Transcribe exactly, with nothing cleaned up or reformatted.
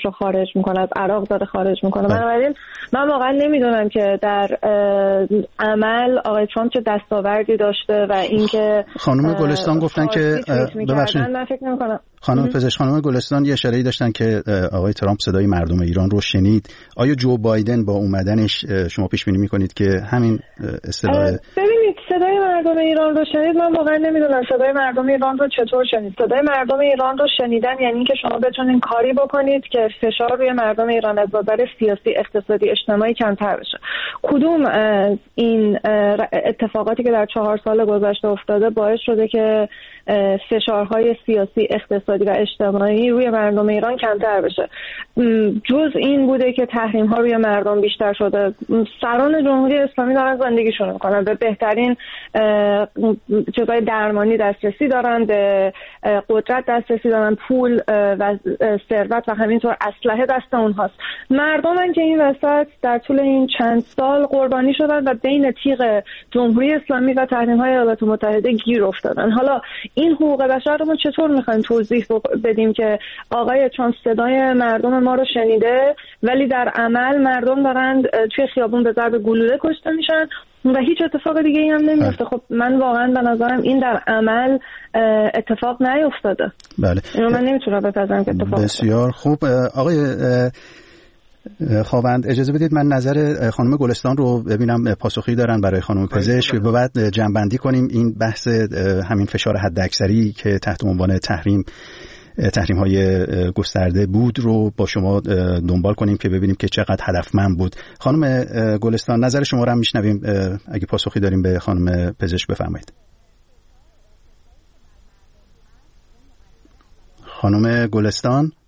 رو خارج میکنه، از عراق داره خارج میکنه. بنابراین من واقعا نمیدونم که در عمل آقای ترامپ چه دستاوردی داشته و اینکه خانم گلستان گفتن که ببخشید من فکر نمی‌کنم. خانم پزشک خانم گلستان یه اشاره‌ای داشتن که آقای ترامپ صدای مردم ایران رو شنید. آیا جو بایدن با اومدنش شما پیش بینی می‌کنید که همین اصطلاح ببینید صدای مردم ایران رو شنید؟ من واقعا نمیدونم صدای مردم ایران رو چطور شنید. صدای مردم ایران رو شنیدن یعنی که شما بتونید کاری بکنید که فشار روی مردم ایران از نظر سیاسی، اقتصادی، اجتماعی کمتر بشه. کدوم از این اتفاقاتی که در چهار سال گذشته افتاده باعث شده که فشارهای سیاسی، اقتصادی و اجتماعی روی مردم ایران کمتر بشه؟ جز این بوده که تحریم ها روی مردم بیشتر شده. سران جمهوری اسلامی دارن زندگیشون میکنن، به بهترین چیزای درمانی دسترسی دارن، به قدرت دسترسی دارن، پول و ثروت و همینطور اسلحه دست اونهاست. مردمن که این وسط در طول این چند سال قربانی شدن و بین تیغ جمهوری اسلامی و تحریم های ایالات متحده گیر افتادن. حالا این حقوق بشر رو ما چطور میخوایم توضیح بدیم که آقای ترامپ صدای مردم ما رو شنیده ولی در عمل مردم دارن توی خیابون به ضرب گلوله کشته میشن و هیچ اتفاق دیگه ای هم نمیفته؟ خب من واقعا به نظرم این در عمل اتفاق نیفتاده. بله. اینو من نمیتونم بپذیرم که اتفاق بسیار خوب. آقای خواوند اجازه بدید من نظر خانم گلستان رو ببینم پاسخی دارن برای خانم پزشک و بعد جنبندی کنیم این بحث همین فشار حداکثری که تحت عنوان تحریم تحریم های گسترده بود رو با شما دنبال کنیم که ببینیم که چقدر هدفمند بود. خانم گلستان نظر شما رو هم میشنویم، اگه پاسخی داریم به خانم پزشک بفرمایید. خانم گلستان